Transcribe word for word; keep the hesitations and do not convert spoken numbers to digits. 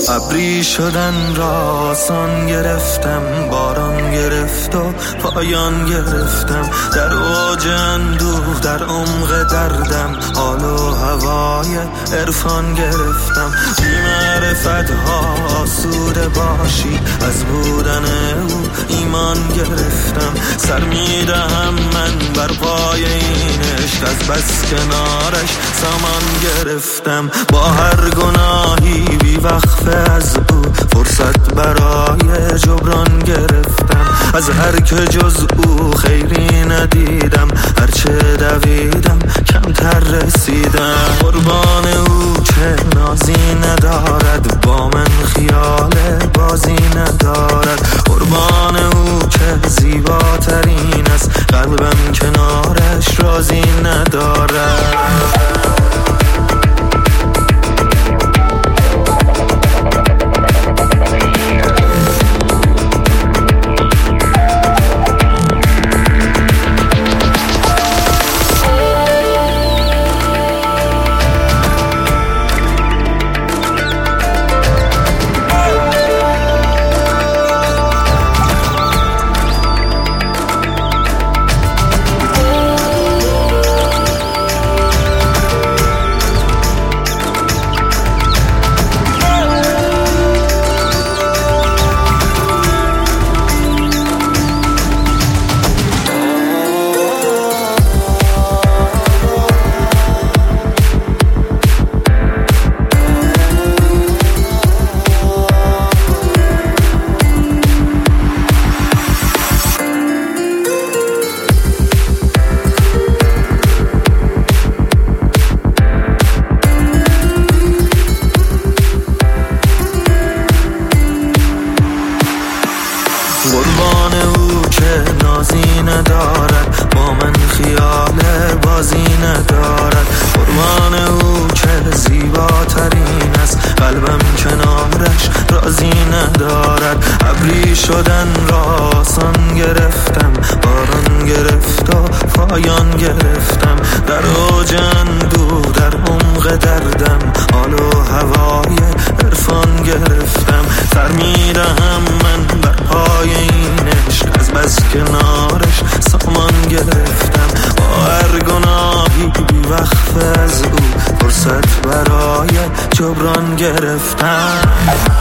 ابری شدن را آسان گرفتم، باران گرفت و پایان گرفتم، در اوج اندوه در عمق دردم، حال و هوای عرفان گرفتم. بی معرفت ها آسوده باشی، از بودن او ایمان گرفتم. سر میدهم من بر پای این عشق، از بس کنارش سامان گرفتم. با هر گناهی بی وقفه از او فرصت برای جبران گرفتم. از هر که جز او خیری ندیدم، هرچه دویدم کمتر رسیدم. قربان او که نازی ندارد، با من خیال بازی ندارد. قربان او که زیباترین است، قلبم کنارش رازی ندارد. قربان او که نازی ندارد، با من خیال بازی ندارد. قربان او که زیباترین است، قلبم کنارش رازی ندارد. ابری شدن را آسان گرفتم، باران گرفت و پایان گرفتم. در اوج اندوه در عمق دردم، حال و هوای عرفان گرفتم. سر میدهم من بر پای این عشق، از بس کنارش سامان گرفتم. با هر گناهی بی وقفه از او فرصت برای جبران گرفتم.